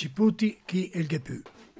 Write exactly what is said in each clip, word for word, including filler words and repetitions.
ci puti chi il gepù.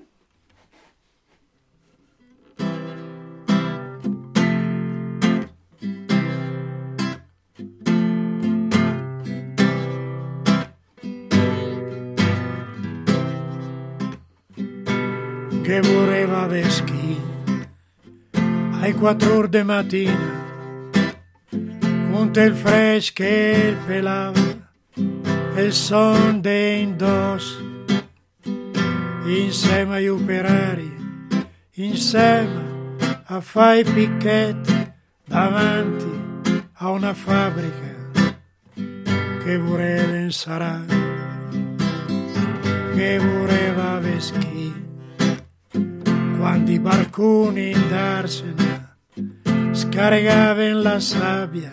Che voleva veschi ai quattro ore di mattina con il fresco che il pelava e il son dei indosso insieme agli operari, insieme a fare i picchetti davanti a una fabbrica che voleva in sarà, che voleva veschi quando i barconi in darsena scaricavano la sabbia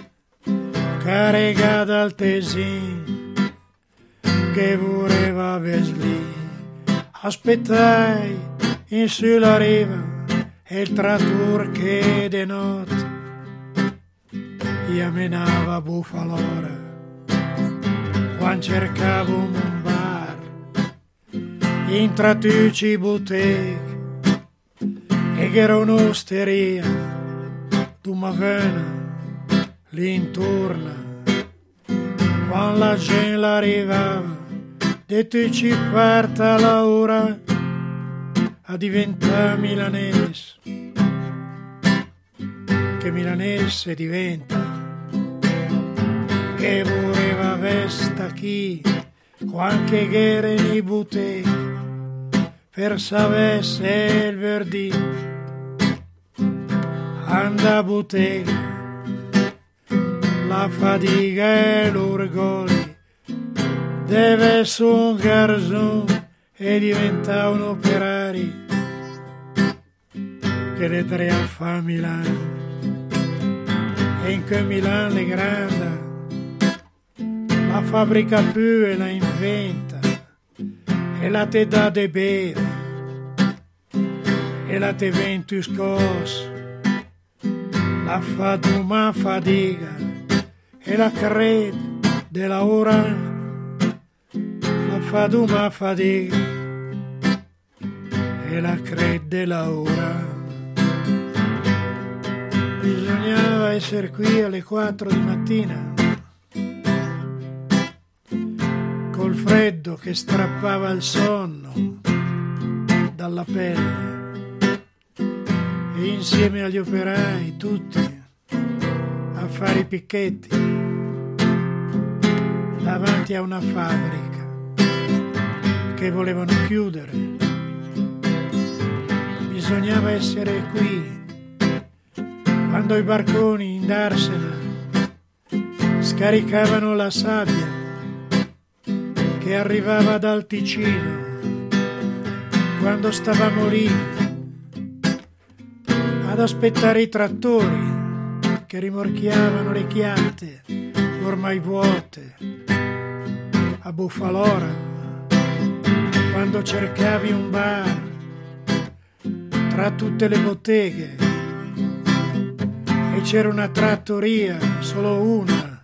caricata al tesin che voleva vesli. Aspettai in sulla riva e il trattore che di notte io menava a Buffalora quando cercavo un bar in trattucci botteghe e che era un'osteria d'Umavena lì intorno quando la gente arrivava detto ci parta l'ora a diventare milanese che milanese diventa che voleva vesta chi qualche guerra in botteghe per sapere se il verdì anda a bottega la fatica e l'orgoglio deve essere un garzone e diventa un operario che le tre a fa Milano e in che Milano è grande la fabbrica più e la inventa e la te dà de bere e la te ventus cos la fa duma fatica e la crede della ora la fa duma fatica e la crede la ora. Bisognava essere qui alle quattro di mattina col freddo che strappava il sonno dalla pelle e insieme agli operai tutti a fare i picchetti davanti a una fabbrica che volevano chiudere. Bisognava essere qui quando i barconi in darsena scaricavano la sabbia che arrivava dal Ticino, quando stavamo lì ad aspettare i trattori che rimorchiavano le chiatte ormai vuote a Buffalora, quando cercavi un bar tra tutte le botteghe e c'era una trattoria, solo una,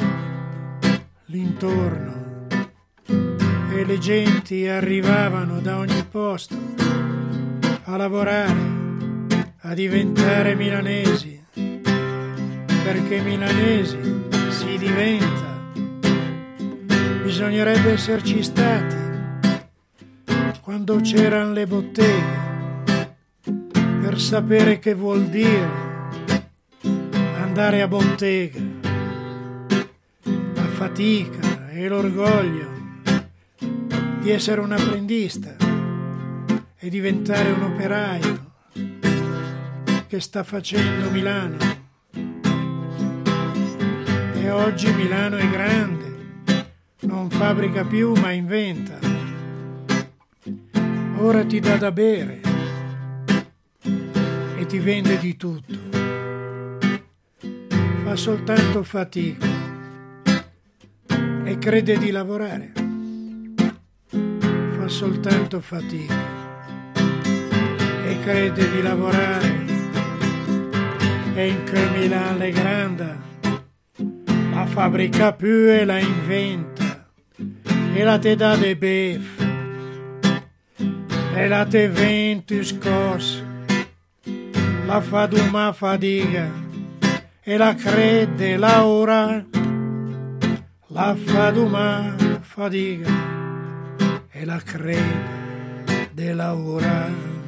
l'intorno, e le genti arrivavano da ogni posto a lavorare, a diventare milanesi, perché milanesi si diventa. Bisognerebbe esserci stati quando c'erano le botteghe per sapere che vuol dire andare a bottega, la fatica e l'orgoglio di essere un apprendista e diventare un operaio che sta facendo Milano. E oggi Milano è grande, non fabbrica più ma inventa. Ora ti dà da bere e ti vende di tutto. Fa soltanto fatica e crede di lavorare. Fa soltanto fatica e crede di lavorare. E in che Milano è grande, la fabbrica più e la inventa e la te dà de bef e la te ventus cos, la fa d'uma fatica e la crede la ora, la fa d'uma fatica e la crede della ora.